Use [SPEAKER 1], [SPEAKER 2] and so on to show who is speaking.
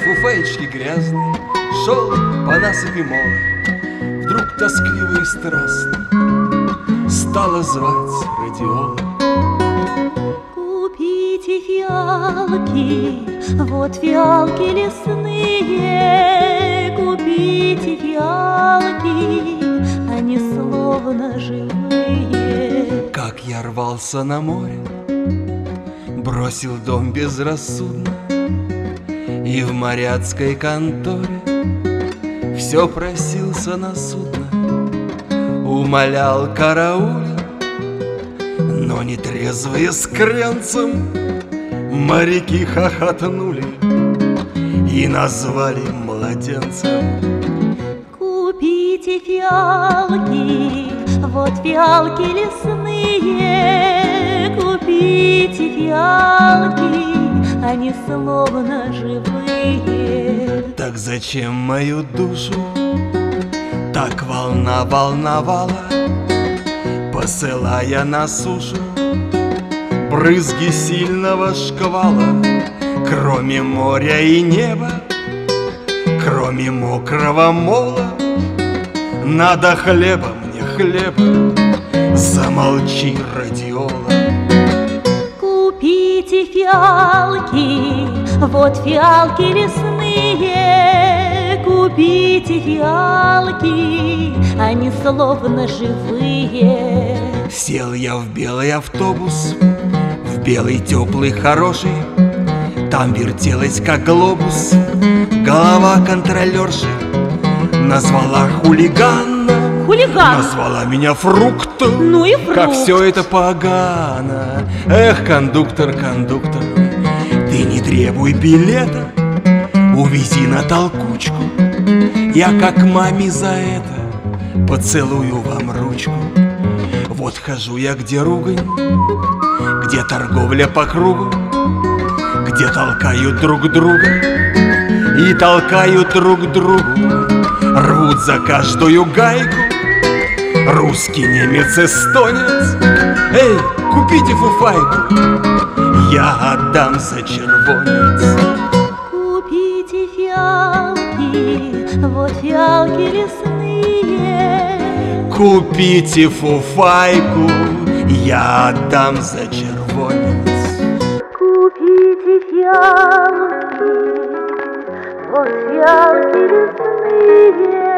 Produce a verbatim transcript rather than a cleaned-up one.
[SPEAKER 1] фуфаечки грязные, шел по насыпи мола. Вдруг тоскливо и страстно стала звать радиола.
[SPEAKER 2] Купите фиалки, вот фиалки лесные. Купите фиалки, они словно живые.
[SPEAKER 1] Как я рвался на море, бросил дом безрассудно, и в моряцкой конторе все просился на судно. Умолял карауля, но нетрезвые с кренцем моряки хохотнули и назвали младенцем.
[SPEAKER 2] Купите фиалки, вот фиалки лесные. Купите фиалки, они словно живые.
[SPEAKER 1] Так зачем мою душу так волна волновала, посылая на сушу брызги сильного шквала? Кроме моря и неба, кроме мокрого мола, надо хлеба мне хлеба, замолчи, радиола.
[SPEAKER 2] Купите фиалки, вот фиалки лесные. Купите фиалки, они словно живые.
[SPEAKER 1] Сел я в белый автобус, в белый теплый хороший. Там вертелась как глобус голова контролерши. Назвала хулиганна,
[SPEAKER 2] Хулиган.
[SPEAKER 1] назвала меня фрукт.
[SPEAKER 2] Ну и фрукт.
[SPEAKER 1] Как все это погано. Эх, кондуктор, кондуктор, ты не требуй билета, увези на толкучку. Я как маме за это поцелую вам ручку. Вот хожу я, где ругань, где торговля по кругу, где толкают друг друга и толкают друг другу, рвут за каждую гайку. Русский, немец, эстонец, эй, купите фуфайку, я отдам за червонец.
[SPEAKER 2] Купите фиалки, вот фиалки лесные.
[SPEAKER 1] Купите фуфайку, я отдам за червонец.
[SPEAKER 2] Купите фиалки, вот фиалки лесные.